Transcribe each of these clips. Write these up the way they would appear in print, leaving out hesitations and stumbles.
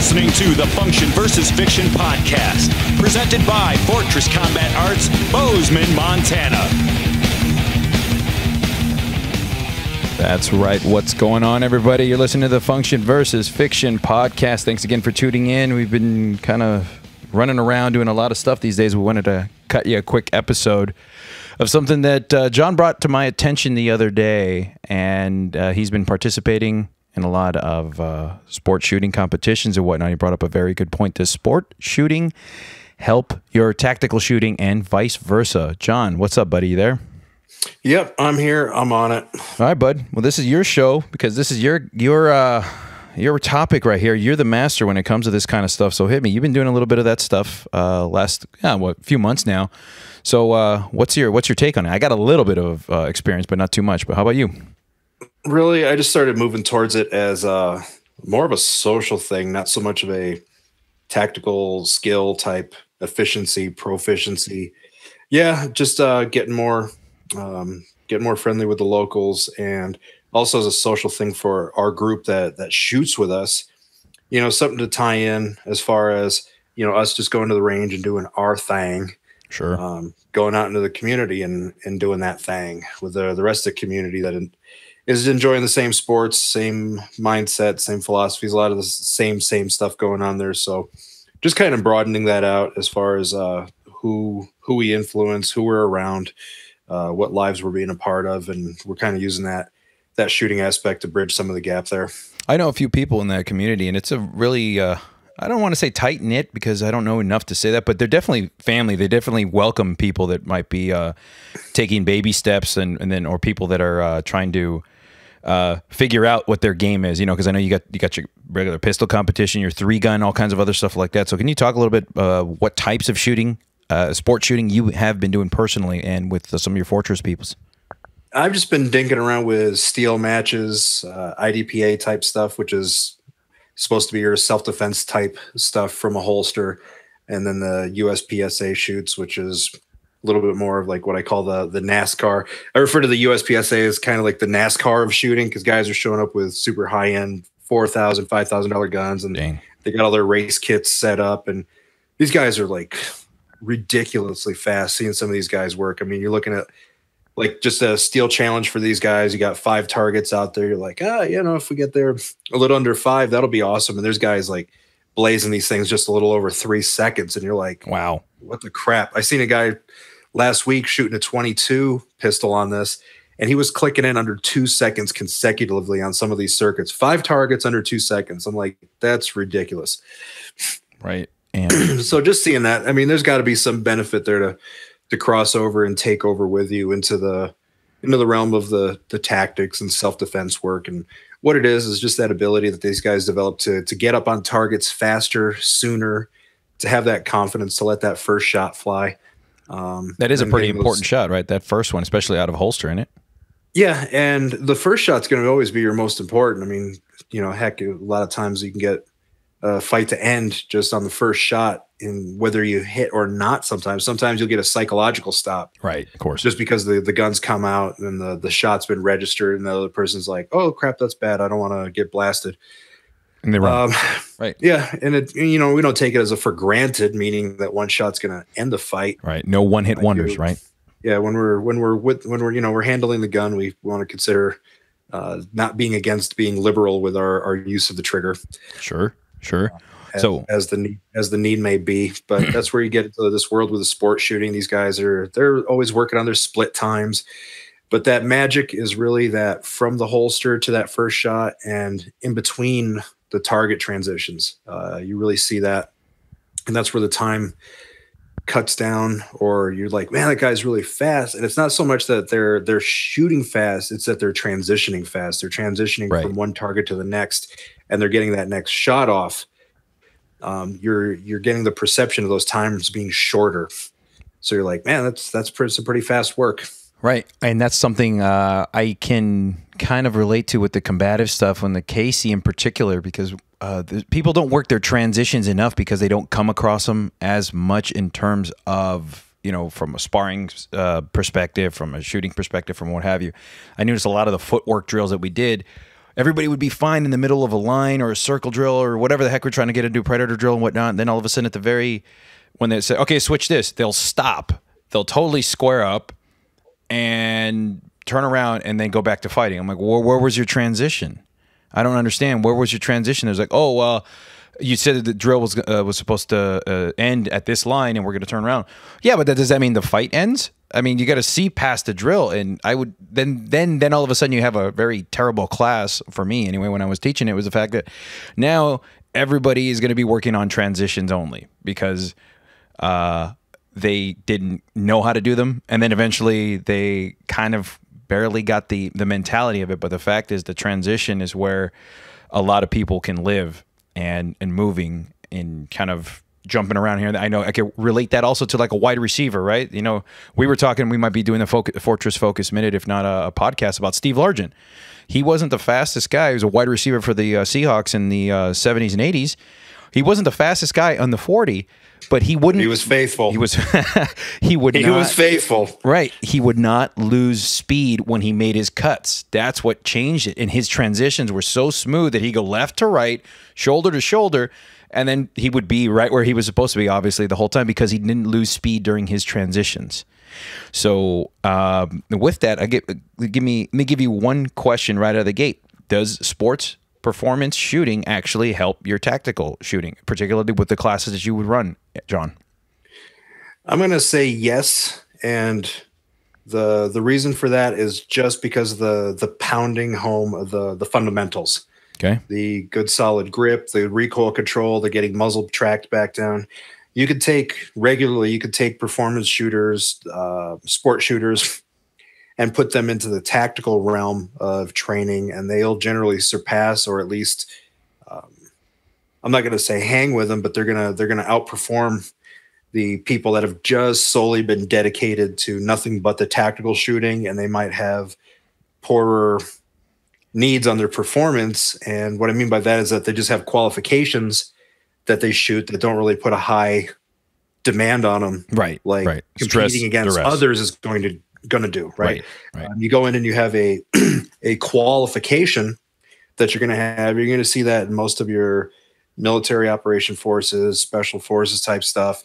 listening to the Function vs. Fiction podcast, presented by Fortress Combat Arts, Bozeman, Montana. That's right. What's going on, everybody? You're listening to the Function vs. Fiction podcast. Thanks again for tuning in. We've been kind of running around doing a lot of stuff these days. We wanted to cut you a quick episode of something that John brought to my attention the other day, and he's been participating in a lot of sport shooting competitions and whatnot. He brought up a very good point. Does sport shooting help your tactical shooting and vice versa? John, what's up, buddy? You there? Yep, I'm here. I'm on it. All right, bud. Well, this is your show because this is your topic right here. You're the master when it comes to this kind of stuff. So hit me. You've been doing a little bit of that stuff few months now. So what's your take on it? I got a little bit of experience, but not too much. But how about you? Really, I just started moving towards it as more of a social thing, not so much of a tactical skill type proficiency. Yeah, just getting more friendly with the locals, and also as a social thing for our group that shoots with us. You know, something to tie in as far as, you know, us just going to the range and doing our thing. Sure. Going out into the community and doing that thing with the rest of the community that is enjoying the same sports, same mindset, same philosophies, a lot of the same stuff going on there. So just kind of broadening that out as far as who we influence, who we're around, what lives we're being a part of, and we're kind of using that shooting aspect to bridge some of the gap there. I know a few people in that community, and it's a really I don't want to say tight knit because I don't know enough to say that, but they're definitely family. They definitely welcome people that might be taking baby steps, or people that are trying to figure out what their game is. You know, because I know you got your regular pistol competition, your 3-gun, all kinds of other stuff like that. So can you talk a little bit what types of shooting, sport shooting, you have been doing personally and with some of your Fortress peoples? I've just been dinking around with steel matches, IDPA type stuff, which is supposed to be your self-defense type stuff from a holster, and then the USPSA shoots, which is a little bit more of like what I call the NASCAR. I refer to the USPSA as kind of like the NASCAR of shooting, because guys are showing up with super high-end $4,000, $5,000 guns, and they got all their race kits set up, and these guys are like ridiculously fast. Seeing some of these guys work, I mean, you're looking at like just a steel challenge for these guys. You got 5 targets out there. You're like, if we get there a little under 5, that'll be awesome. And there's guys like blazing these things just a little over 3 seconds. And you're like, wow, what the crap? I seen a guy last week shooting a 22 pistol on this, and he was clicking in under 2 seconds consecutively on some of these circuits. 5 targets under 2 seconds. I'm like, that's ridiculous. Right. And so just seeing that, I mean, there's got to be some benefit there to cross over and take over with you into the realm of the tactics and self-defense work. And what it is just that ability that these guys develop to get up on targets faster, sooner, to have that confidence to let that first shot fly. That is a pretty important shot, right? That first one, especially out of holster, isn't it? Yeah, and the first shot's going to always be your most important. I mean, you know, heck, a lot of times you can get a fight to end just on the first shot, in whether you hit or not. Sometimes you'll get a psychological stop, right? Of course, just because the guns come out and the shot's been registered, and the other person's like, "Oh crap, that's bad. I don't want to get blasted." And they're wrong. Right? Yeah, and we don't take it as a for granted, meaning that one shot's going to end the fight. Right. No one hit wonders. Right. Yeah. When we're handling the gun, we want to consider not being being liberal with our use of the trigger. Sure. As the need may be, but that's where you get into this world with the sport shooting. These guys they're always working on their split times, but that magic is really that from the holster to that first shot and in between the target transitions. You really see that, and that's where the time cuts down, or you're like, man, that guy's really fast. And it's not so much that they're shooting fast, it's that they're transitioning fast. They're transitioning from one target to the next, and they're getting that next shot off. You're getting the perception of those times being shorter. So you're like, man, that's some pretty fast work. Right. And that's something I can kind of relate to with the combative stuff, and the Casey in particular, because people don't work their transitions enough because they don't come across them as much in terms of, you know, from a sparring perspective, from a shooting perspective, from what have you. I noticed a lot of the footwork drills that we did everybody would be fine in the middle of a line or a circle drill or whatever the heck we're trying to get into, predator drill and whatnot. And then all of a sudden when they say, okay, switch this, they'll stop. They'll totally square up and turn around and then go back to fighting. I'm like, where was your transition? I don't understand. Where was your transition? It was like, oh, well, you said that the drill was supposed to end at this line and we're going to turn around. Yeah, but does that mean the fight ends? I mean, you got to see past the drill. And I would then all of a sudden you have a very terrible class for me anyway. When I was teaching, it was the fact that now everybody is going to be working on transitions only because they didn't know how to do them. And then eventually they kind of barely got the mentality of it. But the fact is the transition is where a lot of people can live and moving and kind of jumping around here. I know I can relate that also to like a wide receiver, right? You know, we were talking, we might be doing the Fortress Focus Minute, if not a podcast about Steve Largent. He wasn't the fastest guy. He was a wide receiver for the Seahawks in the 70s and 80s. He wasn't the fastest guy on the 40, but he wouldn't. He was faithful. He was. He was faithful. Right. He would not lose speed when he made his cuts. That's what changed it. And his transitions were so smooth that he'd go left to right, shoulder to shoulder, and then he would be right where he was supposed to be, obviously, the whole time because he didn't lose speed during his transitions. So with that, let me give you one question right out of the gate. Does sports performance shooting actually help your tactical shooting, particularly with the classes that you would run, John? I'm going to say yes, and the reason for that is just because the pounding home of the fundamentals. Okay. The good solid grip, the recoil control, the getting muzzle tracked back down. You could take performance shooters, sport shooters, and put them into the tactical realm of training, and they'll generally surpass, or at least, I'm not going to say hang with them, but they're gonna outperform the people that have just solely been dedicated to nothing but the tactical shooting, and they might have poorer needs on their performance. And what I mean by that is that they just have qualifications that they shoot that don't really put a high demand on them. Right. Like right. Competing Stress, against others is going to do. Right. You go in and you have a qualification that you're going to have. You're going to see that in most of your military operation forces, special forces type stuff.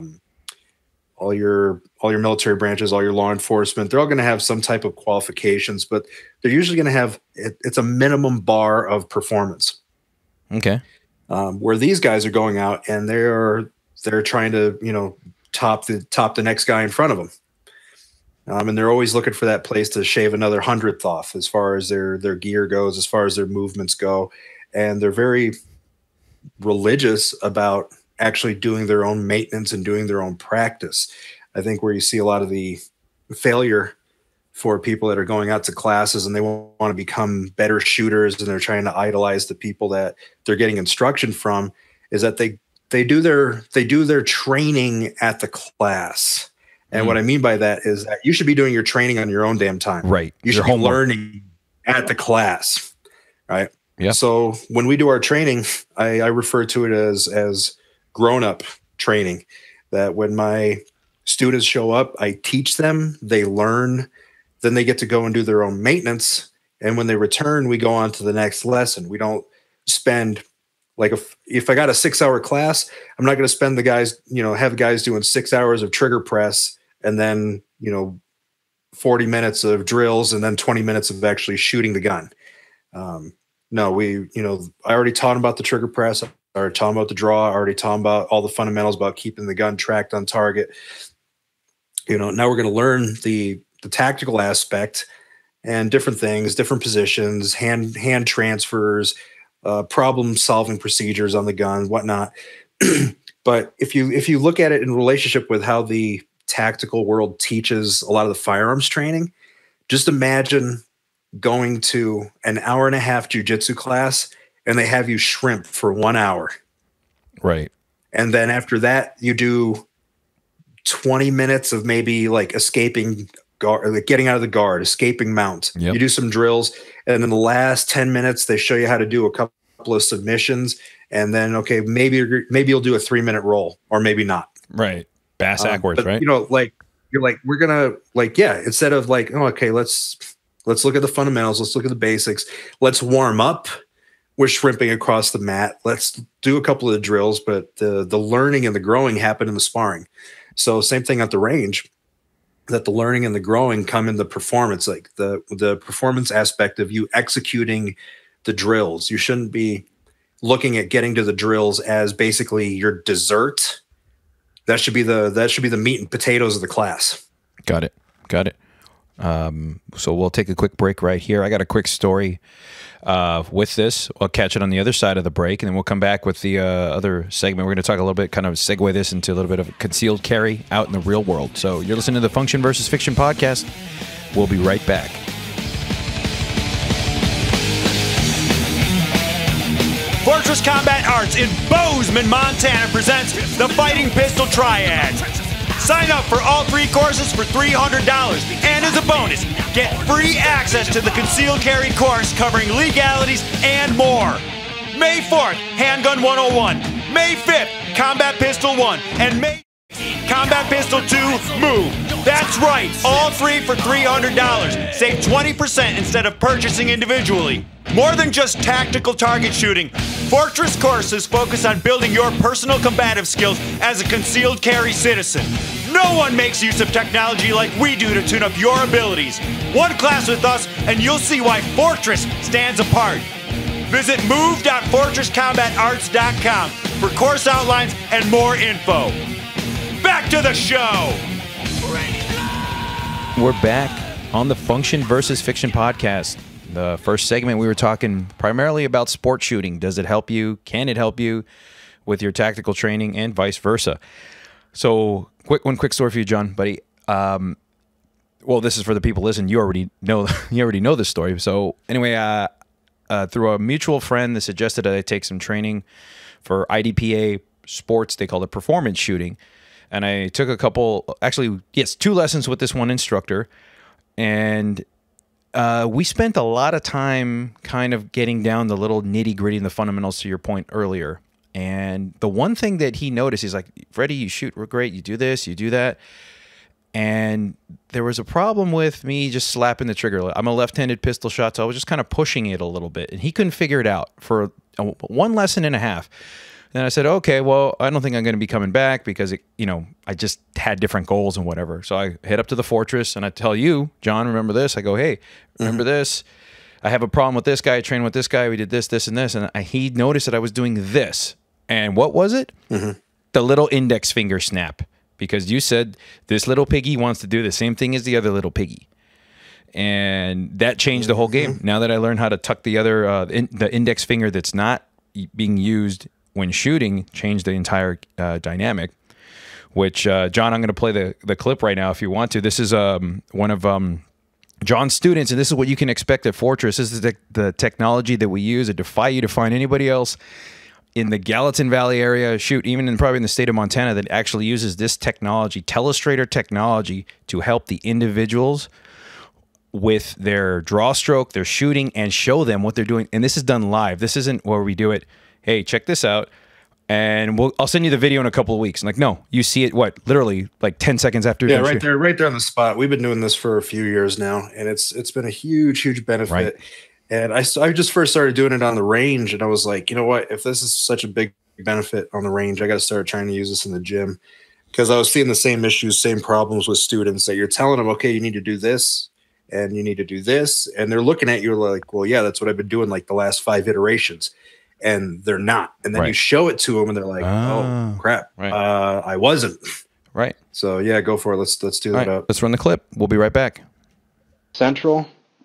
All your military branches, all your law enforcement, they're all going to have some type of qualifications, but they're usually going to have it's a minimum bar of performance. Okay. Where these guys are going out and they're trying to top the next guy in front of them, and they're always looking for that place to shave another 100th off as far as their gear goes, as far as their movements go, and they're very religious about actually doing their own maintenance and doing their own practice. I think where you see a lot of the failure for people that are going out to classes and they want to become better shooters and they're trying to idolize the people that they're getting instruction from is that they do their training at the class. And what I mean by that is that you should be doing your training on your own damn time. Right. You should be learning at the class. Right. Yeah. So when we do our training, I refer to it as grown-up training, that when my students show up, I teach them, they learn, then they get to go and do their own maintenance. And when they return, we go on to the next lesson. We don't spend, like if I got a 6-hour class, I'm not going to spend have guys doing 6 hours of trigger press and then, 40 minutes of drills and then 20 minutes of actually shooting the gun. No, I already taught them about the trigger press. I already taught them about the draw. I already taught them about all the fundamentals about keeping the gun tracked on target. Now we're going to learn the tactical aspect and different things, different positions, hand transfers, problem solving procedures on the gun, whatnot. But if you look at it in relationship with how the tactical world teaches a lot of the firearms training, just imagine going to an 1.5-hour jiu-jitsu class and they have you shrimp for 1 hour. Right. And then after that, you do 20 minutes of maybe like escaping guard, like getting out of the guard, escaping mount. Yep. You do some drills. And in the last 10 minutes, they show you how to do a couple of submissions. And then, okay, maybe you'll do a 3-minute roll or maybe not. Right. Bass backwards, but, right? We're going to instead of like, oh, okay, let's Let's look at the fundamentals. Let's look at the basics. Let's warm up. We're shrimping across the mat. Let's do a couple of the drills, but the learning and the growing happen in the sparring. So same thing at the range, that the learning and the growing come in the performance, like the performance aspect of you executing the drills. You shouldn't be looking at getting to the drills as basically your dessert. That should be the meat and potatoes of the class. Got it. So we'll take a quick break right here. I got a quick story with this. I'll catch it on the other side of the break, and then we'll come back with the other segment. We're going to talk a little bit, kind of segue this into a little bit of concealed carry out in the real world. So you're listening to the Function versus Fiction podcast. We'll be right back. Fortress Combat Arts in Bozeman, Montana presents the Fighting Pistol Triad. Sign up for all 3 courses for $300, and as a bonus, get free access to the concealed carry course covering legalities and more. May 4th, Handgun 101. May 5th, Combat Pistol 1. And May Combat Pistol 2, Move. That's right, all 3 for $300. Save 20% instead of purchasing individually. More than just tactical target shooting, Fortress courses focus on building your personal combative skills as a concealed carry citizen. No one makes use of technology like we do to tune up your abilities. One class with us and you'll see why Fortress stands apart. Visit move.fortresscombatarts.com for course outlines and more info. Back to the show! We're back on the Function versus Fiction podcast. The first segment, we were talking primarily about sport shooting. Does it help you? Can it help you with your tactical training, and vice versa? So, one quick story for you, John, buddy. Well, this is for the people listening. You already know this story. So, anyway, through a mutual friend that suggested that I take some training for IDPA sports. They call it performance shooting. And I took a couple, actually, yes, 2 lessons with this one instructor. And we spent a lot of time kind of getting down the little nitty-gritty and the fundamentals to your point earlier. And the one thing that he noticed, he's like, Freddie, you shoot great. You do this, you do that. And there was a problem with me just slapping the trigger. I'm a left-handed pistol shot, so I was just kind of pushing it a little bit. And he couldn't figure it out for 1 lesson and a half. Then I said, okay, well, I don't think I'm going to be coming back because, I just had different goals and whatever. So I head up to the Fortress and I tell you, John, remember this? I go, hey, remember this? I have a problem with this guy. I trained with this guy. We did this, this, and this. And he noticed that I was doing this. And what was it? The little index finger snap. Because you said this little piggy wants to do the same thing as the other little piggy. And that changed the whole game. Now that I learned how to tuck the other, the index finger that's not being used when shooting, changed the entire dynamic, which, John, I'm going to play the clip right now if you want to. This is one of John's students, and this is what you can expect at Fortress. This is the technology that we use. I defy you to find anybody else in the Gallatin Valley area, even probably in the state of Montana, that actually uses this technology, Telestrator technology, to help the individuals with their draw stroke, their shooting, and show them what they're doing. And this is done live. This isn't where we do it, hey, check this out, and I'll send you the video in a couple of weeks. And like, no, you see it, literally like 10 seconds after. Yeah, right there on the spot. We've been doing this for a few years now, and it's been a huge benefit. Right. And I just first started doing it on the range, and I was like, you know what? If this is such a big benefit on the range, I got to start trying to use this in the gym, because I was seeing the same issues, same problems with students that you're telling them, okay, you need to do this, and you need to do this, and they're looking at you like, well, yeah, that's what I've been doing like the last 5 iterations. And they're not. And then you show it to them and they're like, oh, crap. Right. I wasn't. Right. So, yeah, go for it. Let's do that up. Let's run the clip. We'll be right back. Central,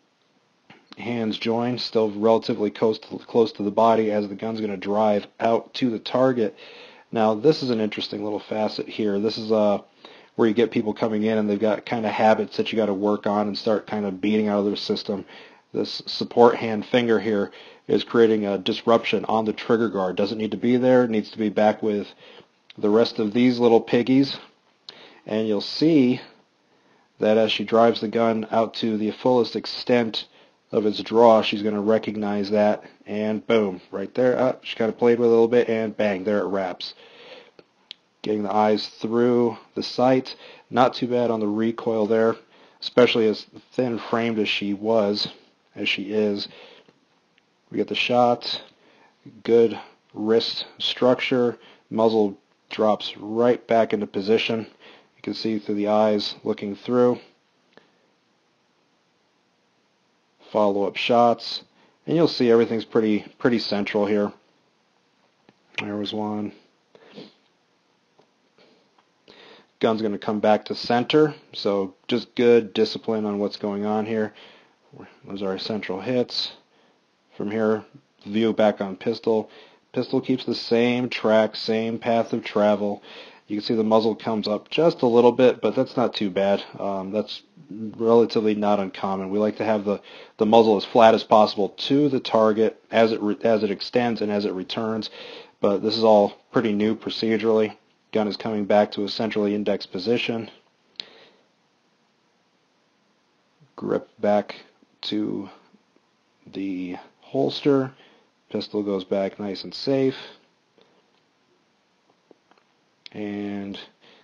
hands joined, still relatively close to the body as the gun's going to drive out to the target. Now, this is an interesting little facet here. This is where you get people coming in and they've got kind of habits that you got to work on and start kind of beating out of their system. This support hand finger here is creating a disruption on the trigger guard. Doesn't need to be there. It needs to be back with the rest of these little piggies. And you'll see that as she drives the gun out to the fullest extent of its draw, she's going to recognize that, and boom, right there. She kind of played with it a little bit, and bang, there it wraps. Getting the eyes through the sight. Not too bad on the recoil there. especially as thin-framed as she is. We get the shot, good wrist structure, muzzle drops right back into position. You can see through the eyes looking through. Follow-up shots, and you'll see everything's pretty central here. There was one. Gun's going to come back to center, so just good discipline on what's going on here. Those are our central hits. From here, view back on pistol. Pistol keeps the same track, same path of travel. You can see the muzzle comes up just a little bit, but that's not too bad. That's relatively not uncommon. We like to have the muzzle as flat as possible to the target as it extends and as it returns, but this is all pretty new procedurally. Gun is coming back to a centrally indexed position. Grip back to the holster. Pistol goes back nice and safe. And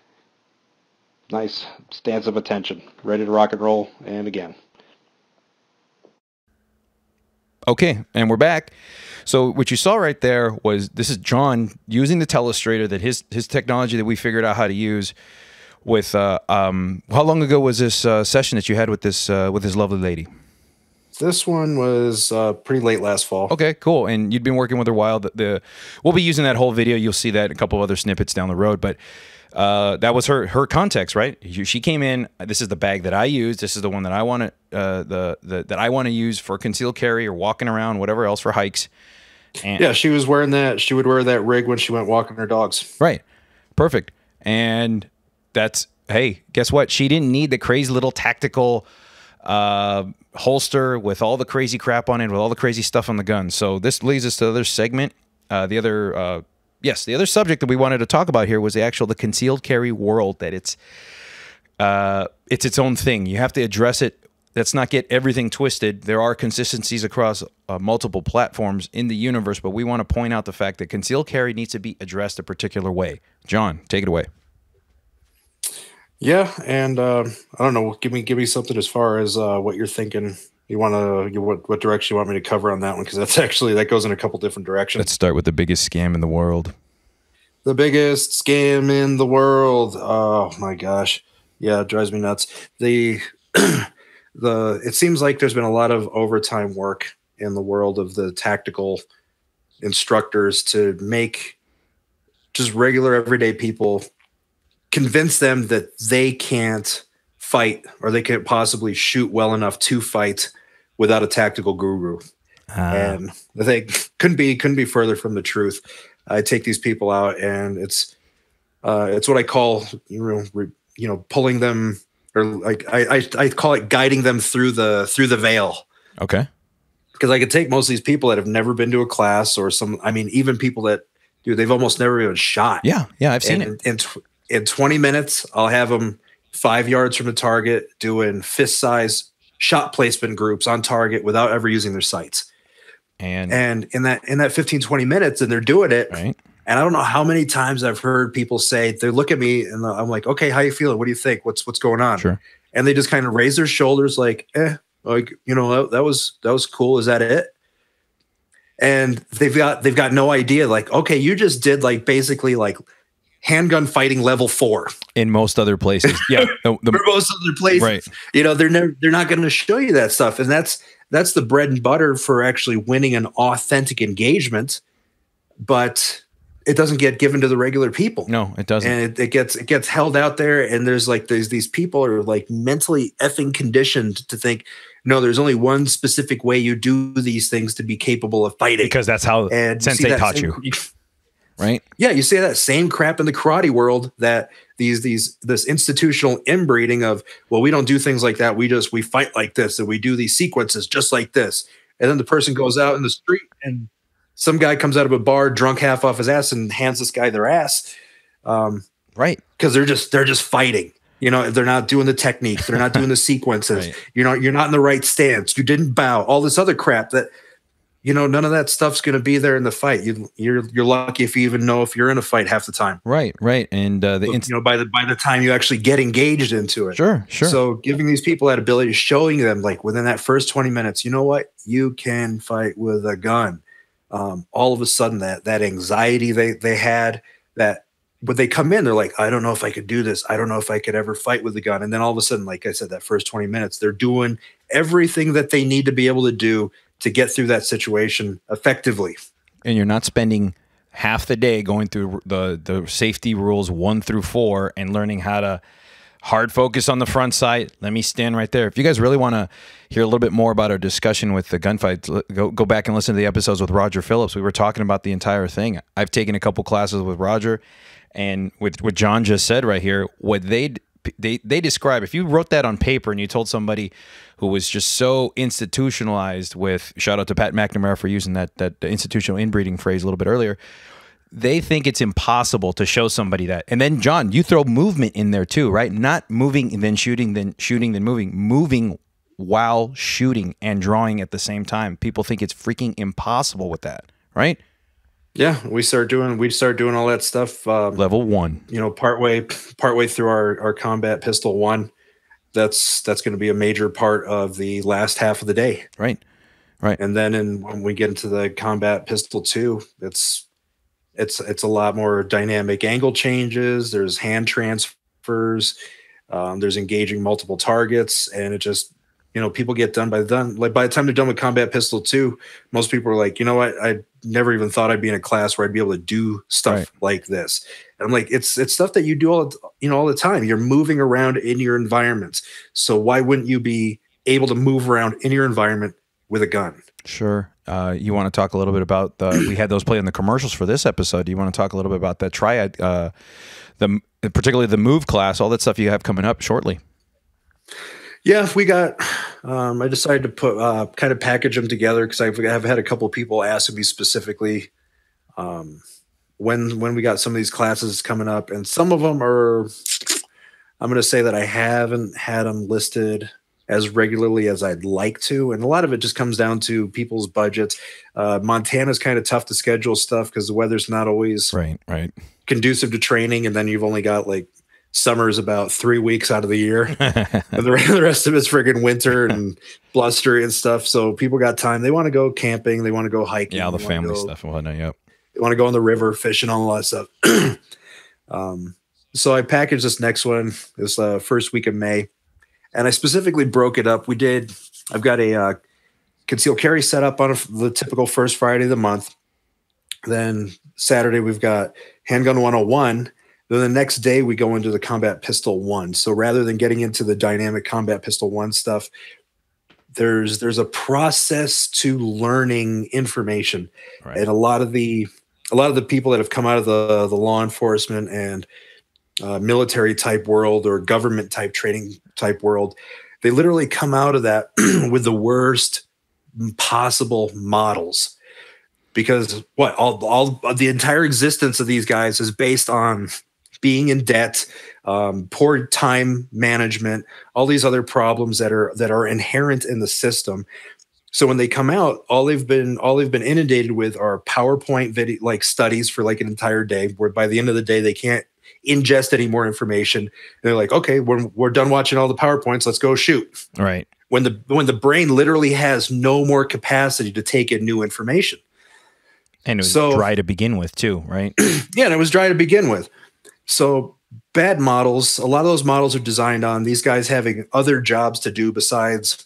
nice stance of attention. Ready to rock and roll, and again. Okay, and we're back. So what you saw right there was, this is John using the telestrator, that his technology that we figured out how to use with, how long ago was this session that you had with this lovely lady? This one was pretty late last fall. Okay, cool. And you'd been working with her a while. We'll be using that whole video. You'll see that in a couple of other snippets down the road. But that was her context, right? She came in. This is the bag that I use. This is the one that I want to that I want to use for concealed carry or walking around, whatever else, for hikes. And yeah, she was wearing that. She would wear that rig when she went walking her dogs. Right. Perfect. And that's, hey, guess what? She didn't need the crazy little tactical holster with all the crazy crap on it, with all the crazy stuff on the gun. So this leads us to the other segment. The other subject that we wanted to talk about here was the concealed carry world. That it's its own thing. You have to address it. Let's not get everything twisted. There are consistencies across multiple platforms in the universe, but we want to point out the fact that concealed carry needs to be addressed a particular way. John, take it away. Yeah, and I don't know. Give me something as far as what you're thinking. You want to what direction you want me to cover on that one? Because that goes in a couple different directions. Let's start with the biggest scam in the world. The biggest scam in the world. Oh my gosh, yeah, it drives me nuts. It seems like there's been a lot of overtime work in the world of the tactical instructors to make just regular everyday people, convince them that they can't fight or they can't possibly shoot well enough to fight without a tactical guru. And I think couldn't be further from the truth. I take these people out, and it's what I call pulling them, or like I call it guiding them through the veil. Okay. Because I could take most of these people that have never been to a class, or even people that they've almost never even shot. Yeah, I've seen it. In 20 minutes, I'll have them 5 yards from the target doing fist-size shot placement groups on target without ever using their sights. And in that 15, 20 minutes, and they're doing it. Right. And I don't know how many times I've heard people say, they look at me and I'm like, okay, how you feeling? What do you think? What's going on? Sure. And they just kind of raise their shoulders like, that was cool. Is that it? And they've got no idea. Like, okay, you just did like basically like handgun fighting level 4 in most other places. Yeah. For most other places, right. They're not going to show you that stuff. And that's the bread and butter for actually winning an authentic engagement, but it doesn't get given to the regular people. No, it doesn't. And it gets held out there. And there's these people are like mentally effing conditioned to think, no, there's only one specific way you do these things to be capable of fighting. Because that's how Sensei taught you. Right? Yeah, you say that same crap in the karate world, that this institutional inbreeding of, well, we don't do things like that. We fight like this, and we do these sequences just like this. And then the person goes out in the street, and some guy comes out of a bar drunk half off his ass and hands this guy their ass. Right. Because they're just fighting. They're not doing the technique. They're not doing the sequences. Right. You're not in the right stance. You didn't bow. All this other crap that none of that stuff's going to be there in the fight. You're lucky if you even know if you're in a fight half the time. Right. And by the time you actually get engaged into it. Sure. So giving these people that ability, showing them like within that first 20 minutes, you know what, you can fight with a gun. All of a sudden that anxiety they had, that when they come in, they're like, I don't know if I could do this. I don't know if I could ever fight with a gun. And then all of a sudden, like I said, that first 20 minutes, they're doing everything that they need to be able to do to get through that situation effectively. And you're not spending half the day going through the safety rules 1 through 4 and learning how to hard focus on the front sight. Let me stand right there. If you guys really want to hear a little bit more about our discussion with the gunfights, go back and listen to the episodes with Roger Phillips. We were talking about the entire thing. I've taken a couple classes with Roger, and with what John just said right here, what they describe, if you wrote that on paper and you told somebody who was just so institutionalized with, shout out to Pat McNamara for using that institutional inbreeding phrase a little bit earlier, they think it's impossible to show somebody that. And then, John, you throw movement in there too, right? Not moving and then shooting, then moving. Moving while shooting and drawing at the same time. People think it's freaking impossible with that, right? Yeah, we start doing all that stuff. Level 1. Partway through our combat pistol 1. That's going to be a major part of the last half of the day. Right. And then when we get into the combat pistol 2, it's a lot more dynamic angle changes. There's hand transfers. There's engaging multiple targets, and it just, people get done by the time they're done with combat pistol 2, most people are like, you know what, I never even thought I'd be in a class where I'd be able to do stuff like this. And I'm like, it's stuff that you do all the time. You're moving around in your environments. So why wouldn't you be able to move around in your environment with a gun? Sure. You want to talk a little bit about we had those play in the commercials for this episode. Do you want to talk a little bit about that triad, particularly the move class, all that stuff you have coming up shortly? Yeah, we got, I decided to put, kind of package them together because I've had a couple of people asking me specifically when we got some of these classes coming up, and some of them are, I'm going to say that I haven't had them listed as regularly as I'd like to. And a lot of it just comes down to people's budgets. Montana's kind of tough to schedule stuff because the weather's not always right conducive to training. And then you've only got like summer's about 3 weeks out of the year. And the rest of it's friggin' winter and blustery and stuff. So people got time. They want to go camping. They want to go hiking. Yeah, all the family stuff and whatnot. Yep. They want to go on the river, fishing, all that stuff. So I packaged this next one, this first week of May. And I specifically broke it up. I've got a concealed carry set up on the typical first Friday of the month. Then Saturday, we've got handgun 101. Then the next day, we go into the combat pistol 1. So rather than getting into the dynamic combat pistol 1 stuff, there's a process to learning information. Right. And a lot of the people that have come out of the law enforcement and military type world or government type training type world, they literally come out of that with the worst possible models, because all the entire existence of these guys is based on being in debt, poor time management, all these other problems that are inherent in the system. So when they come out, all they've been inundated with are PowerPoint video, like studies for like an entire day, where by the end of the day they can't ingest any more information. They're like, okay, we're done watching all the PowerPoints. Let's go shoot. Right. When the brain literally has no more capacity to take in new information. And it was dry to begin with too, right? Yeah, and it was dry to begin with. So bad models, a lot of those models are designed on these guys having other jobs to do besides,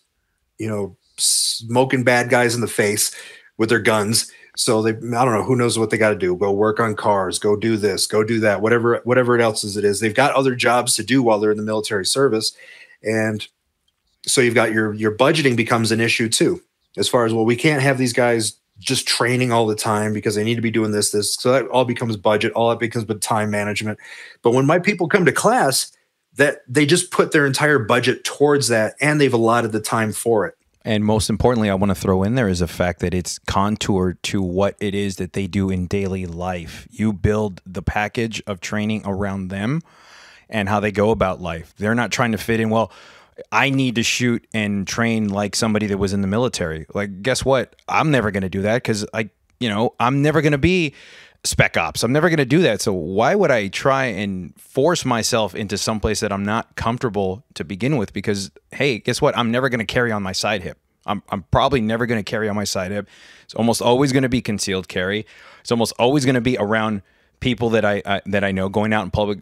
smoking bad guys in the face with their guns. So I don't know, who knows what they got to do. Go work on cars, go do this, go do that, whatever else it is. They've got other jobs to do while they're in the military service. And so you've got your budgeting becomes an issue too, as far as, well, we can't have these guys just training all the time because they need to be doing this. So that all becomes budget. All that becomes time management. But when my people come to class, that they just put their entire budget towards that, and they've allotted the time for it. And most importantly, I want to throw in there is the fact that it's contoured to what it is that they do in daily life. You build the package of training around them and how they go about life. They're not trying to fit in, well, I need to shoot and train like somebody that was in the military. Like, guess what? I'm never going to do that because I'm never going to be spec ops. I'm never going to do that. So why would I try and force myself into someplace that I'm not comfortable to begin with? Because, hey, guess what? I'm never going to carry on my side hip. I'm probably never going to carry on my side hip. It's almost always going to be concealed carry. It's almost always going to be around people that I know, going out in public,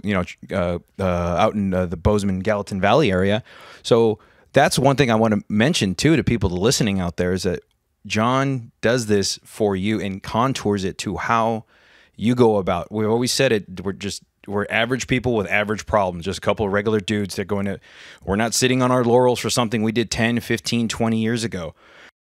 out in the Bozeman, Gallatin Valley area. So that's one thing I want to mention too to people listening out there is that John does this for you and contours it to how you go about. We've always said it. We're average people with average problems, just a couple of regular dudes that we're not sitting on our laurels for something we did 10, 15, 20 years ago.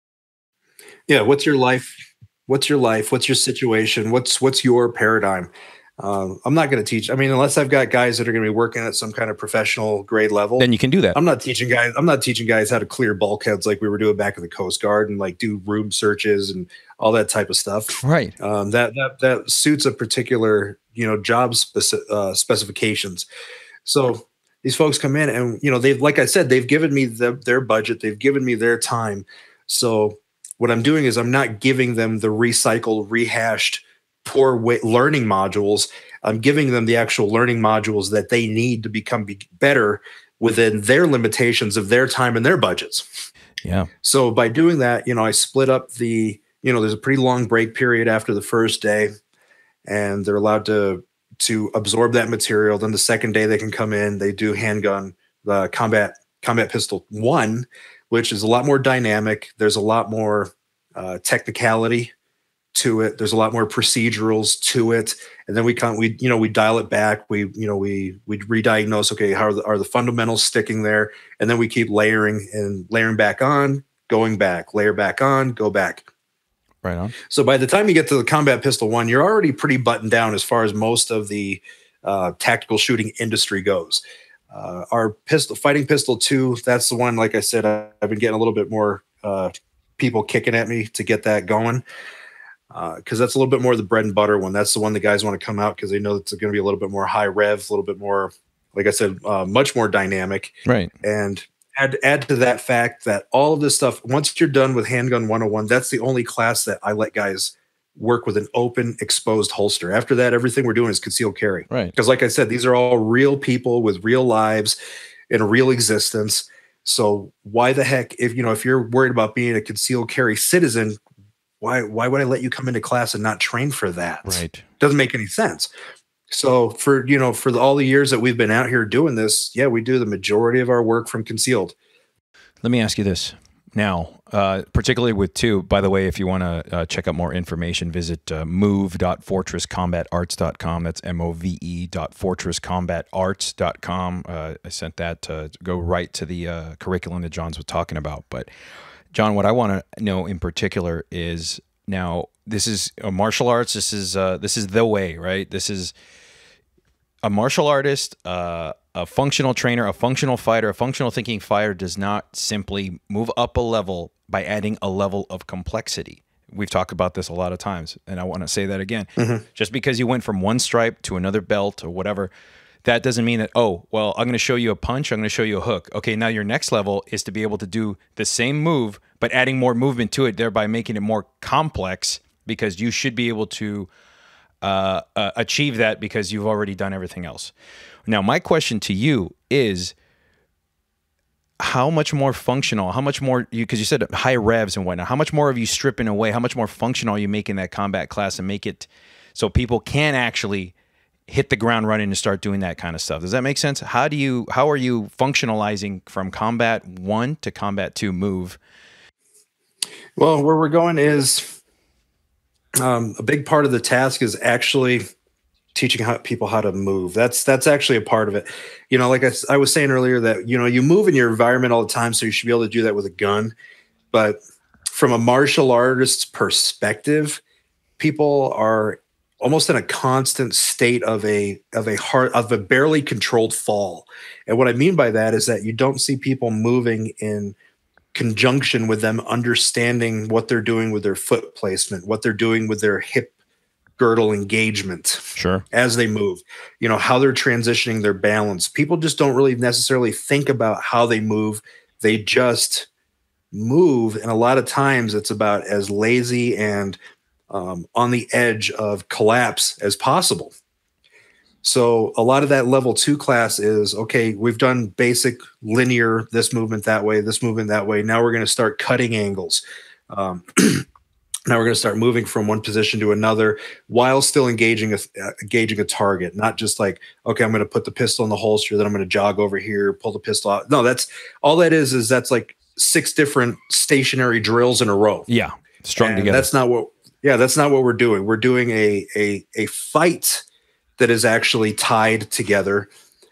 Yeah. What's your life? What's your life? What's your situation? What's your paradigm? I'm not going to teach. I mean, unless I've got guys that are going to be working at some kind of professional grade level, then you can do that. I'm not teaching guys how to clear bulkheads like we were doing back in the Coast Guard and like do room searches and all that type of stuff. Right. That suits a particular, job specifications. So these folks come in and, like I said, they've given me their budget. They've given me their time. So what I'm doing is I'm not giving them the recycled, rehashed, poor learning modules. I'm giving them the actual learning modules that they need to become better within their limitations of their time and their budgets. Yeah. So by doing that, I split up there's a pretty long break period after the first day, and they're allowed to absorb that material. Then the second day they can come in, they do handgun, the combat pistol 1, which is a lot more dynamic. There's a lot more technicality to it. There's a lot more procedurals to it. And then we dial it back. We re-diagnose, okay, how are the fundamentals sticking there? And then we keep layering back on, going back, layer back on, go back. Right on. So by the time you get to the Combat Pistol 1, you're already pretty buttoned down as far as most of the tactical shooting industry goes. Our Fighting Pistol 2, that's the one, like I said, I've been getting a little bit more people kicking at me to get that going, because that's a little bit more the bread and butter one. That's the one the guys want to come out because they know it's going to be a little bit more high rev, a little bit more, like I said, much more dynamic. Right. And add to that fact that all of this stuff, once you're done with Handgun 101, that's the only class that I let guys work with an open, exposed holster. After that, everything we're doing is concealed carry. Right. Because like I said, these are all real people with real lives and a real existence. So why the heck, if you're worried about being a concealed carry citizen, why would I let you come into class and not train for that? Right. Doesn't make any sense. So for all the years that we've been out here doing this, yeah, we do the majority of our work from concealed. Let me ask you this now, particularly with 2, by the way, if you want to check out more information, visit move.fortresscombatarts.com. That's move.fortresscombatarts.com. I sent that to go right to the curriculum that John's was talking about. But John, what I want to know in particular is, now this is a martial arts. This is the way, right? This is a martial artist, a functional trainer, a functional fighter, a functional thinking fighter does not simply move up a level by adding a level of complexity. We've talked about this a lot of times, and I want to say that again. Mm-hmm. Just because you went from one stripe to another belt or whatever, that doesn't mean that, oh, well, I'm going to show you a punch, I'm going to show you a hook. Okay, now your next level is to be able to do the same move, but adding more movement to it, thereby making it more complex, because you should be able to achieve that because you've already done everything else. Now, my question to you is, how much more functional, how much more, because you said high revs and whatnot, how much more are you stripping away? How much more functional are you making that combat class and make it so people can actually hit the ground running and start doing that kind of stuff? Does that make sense? How are you functionalizing from Combat 1 to Combat 2 move? Well, where we're going is a big part of the task is actually teaching people how to move. That's actually a part of it. Like I was saying earlier, that you move in your environment all the time, so you should be able to do that with a gun. But from a martial artist's perspective, people are almost in a constant state of a barely controlled fall. And what I mean by that is that you don't see people moving in conjunction with them understanding what they're doing with their foot placement, what they're doing with their hip girdle engagement as they move, how they're transitioning their balance. People just don't really necessarily think about how they move. They just move. And a lot of times it's about as lazy and on the edge of collapse as possible. So a lot of that level 2 class is, okay, we've done basic linear, this movement that way, this movement that way. Now we're going to start cutting angles. Now we're going to start moving from one position to another while still engaging a target, not just like, okay, I'm going to put the pistol in the holster, then I'm going to jog over here, pull the pistol out. No, that's all that is that's like 6 different stationary drills in a row. Yeah, strung together. That's not what we're doing. We're doing a fight that is actually tied together,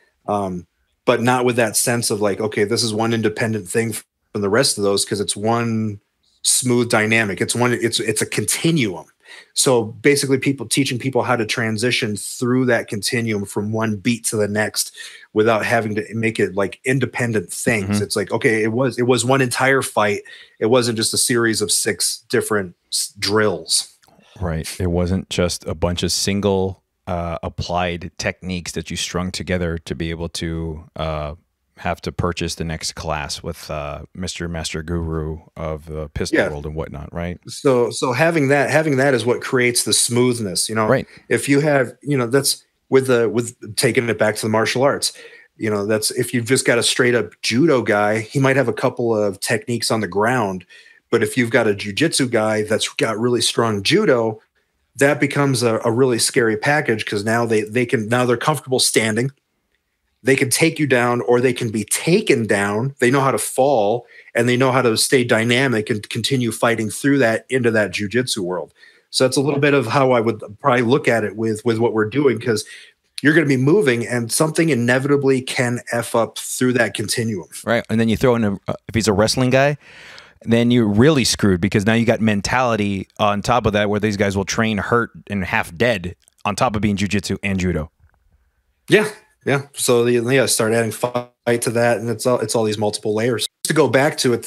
but not with that sense of like, okay, this is one independent thing from the rest of those, because it's one smooth dynamic. It's a continuum. So basically teaching people how to transition through that continuum from one beat to the next without having to make it like independent things. Mm-hmm. It's like, okay, it was one entire fight. It wasn't just a series of 6 different drills. Right. It wasn't just a bunch of single applied techniques that you strung together to be able to have to purchase the next class with Mr. Master Guru of the pistol world and whatnot, right? So having that is what creates the smoothness, Right. If you have, that's with taking it back to the martial arts, that's if you've just got a straight up judo guy, he might have a couple of techniques on the ground, but if you've got a jiu-jitsu guy that's got really strong judo, that becomes a really scary package, because now they're comfortable standing. They can take you down, or they can be taken down. They know how to fall, and they know how to stay dynamic and continue fighting through that into that jiu-jitsu world. So that's a little bit of how I would probably look at it with what we're doing, because you're going to be moving, and something inevitably can F up through that continuum. Right. And then you throw in if he's a wrestling guy, then you're really screwed, because now you got mentality on top of that, where these guys will train hurt and half dead on top of being jiu-jitsu and judo. Yeah. Yeah. So start adding fight to that, and it's all these multiple layers. Just to go back to it,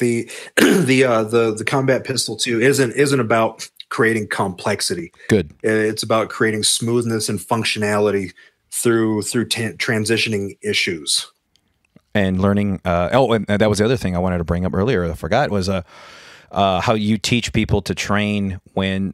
the Combat Pistol 2 isn't about creating complexity. Good. It's about creating smoothness and functionality through transitioning issues. And learning. And that was the other thing I wanted to bring up earlier. I forgot was how you teach people to train when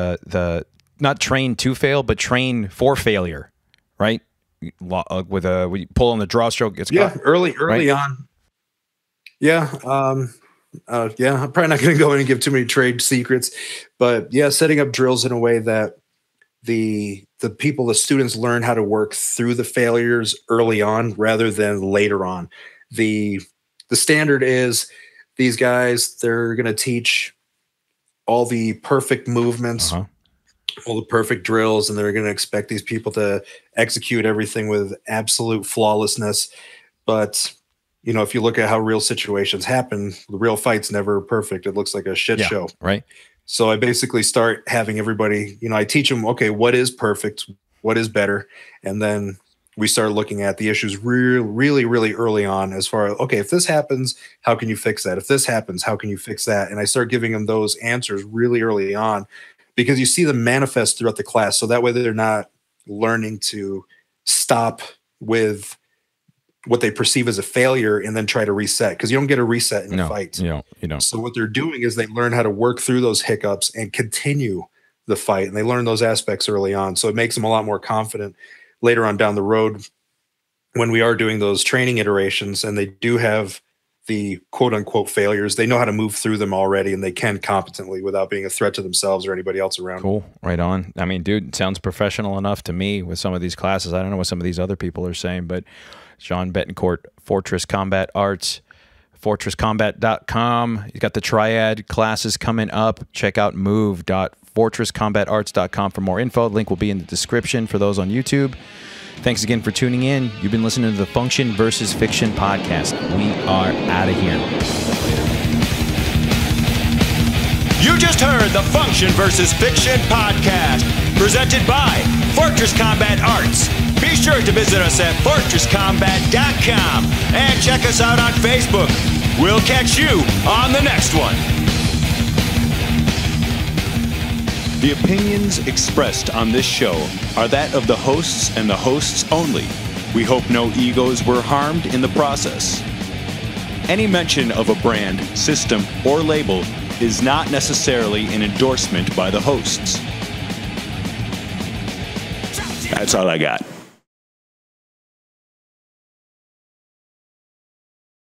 not train to fail, but train for failure, right? With you pull on the draw stroke, it's caught, early right? on. Yeah, I'm probably not going to go in and give too many trade secrets, but yeah, setting up drills in a way that the students learn how to work through the failures early on rather than later on. The standard is these guys, they're going to teach all the perfect movements. Uh-huh. All the perfect drills, and they're going to expect these people to execute everything with absolute flawlessness. But, if you look at how real situations happen, the real fight's never perfect. It looks like a shit show. Right. So I basically start having everybody, I teach them, okay, what is perfect? What is better? And then we start looking at the issues really, really early on, as far as, okay, if this happens, how can you fix that? If this happens, how can you fix that? And I start giving them those answers really early on, because you see them manifest throughout the class. So that way they're not learning to stop with what they perceive as a failure and then try to reset, because you don't get a reset in a fight. You don't. So what they're doing is they learn how to work through those hiccups and continue the fight. And they learn those aspects early on. So it makes them a lot more confident later on down the road when we are doing those training iterations and they do have the quote unquote failures. They know how to move through them already, and they can competently without being a threat to themselves or anybody else around. Cool. Right on. I mean, dude, it sounds professional enough to me with some of these classes. I don't know what some of these other people are saying, but John Betancourt, Fortress Combat Arts, fortresscombat.com. He's got the triad classes coming up. Check out move.fortresscombatarts.com for more info. The link will be in the description for those on YouTube. Thanks again for tuning in. You've been listening to the Function versus Fiction podcast. We are out of here. You just heard the Function versus Fiction podcast, presented by Fortress Combat Arts. Be sure to visit us at fortresscombat.com and check us out on Facebook. We'll catch you on the next one. The opinions expressed on this show are that of the hosts and the hosts only. We hope no egos were harmed in the process. Any mention of a brand, system, or label is not necessarily an endorsement by the hosts. That's all I got.